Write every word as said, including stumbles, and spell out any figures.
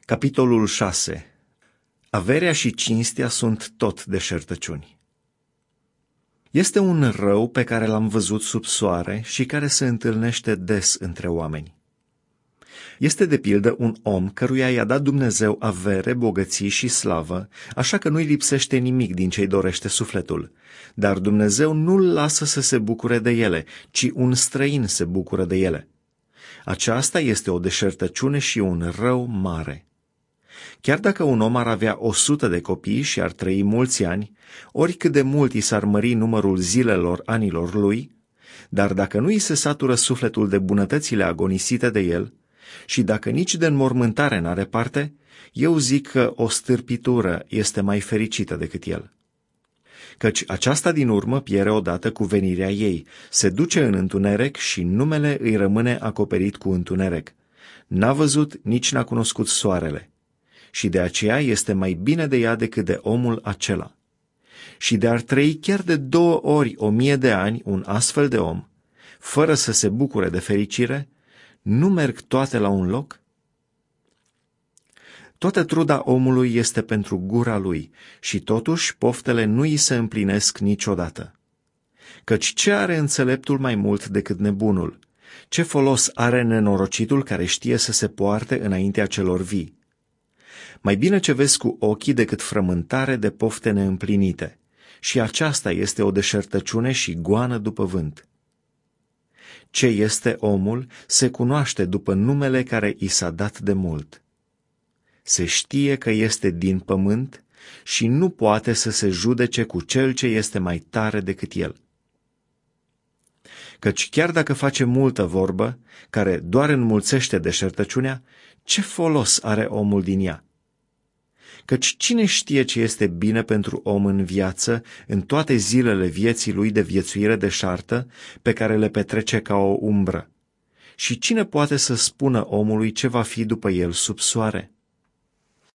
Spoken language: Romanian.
Capitolul șase. Averea și cinstea sunt tot deșertăciuni. Este un rău pe care l-am văzut sub soare și care se întâlnește des între oameni. Este de pildă un om căruia i-a dat Dumnezeu avere, bogății și slavă, așa că nu-i lipsește nimic din ce-i dorește sufletul, dar Dumnezeu nu-l lasă să se bucure de ele, ci un străin se bucură de ele. Aceasta este o deșertăciune și un rău mare. Chiar dacă un om ar avea o sută de copii și ar trăi mulți ani, oricât de mult i s-ar mări numărul zilelor anilor lui, dar dacă nu i se satură sufletul de bunătățile agonisite de el, și dacă nici de înmormântare n-are parte, eu zic că o stârpitură este mai fericită decât el. Căci aceasta din urmă piere odată cu venirea ei, se duce în întuneric și numele îi rămâne acoperit cu întuneric. N-a văzut, nici n-a cunoscut soarele. Și de aceea este mai bine de ea decât de omul acela. Și de ar trăi chiar de două ori o mie de ani un astfel de om, fără să se bucure de fericire, nu merg toate la un loc? Toată truda omului este pentru gura lui și totuși poftele nu îi se împlinesc niciodată. Căci ce are înțeleptul mai mult decât nebunul? Ce folos are nenorocitul care știe să se poarte înaintea celor vii? Mai bine ce vezi cu ochii decât frământare de pofte neîmplinite, și aceasta este o deșertăciune și goană după vânt. Ce este omul se cunoaște după numele care i s-a dat de mult. Se știe că este din pământ și nu poate să se judece cu cel ce este mai tare decât el. Căci chiar dacă face multă vorbă, care doar înmulțește deșertăciunea, ce folos are omul din ea? Căci cine știe ce este bine pentru om în viață, în toate zilele vieții lui de viețuire deșartă, pe care le petrece ca o umbră? Și cine poate să spună omului ce va fi după el sub soare?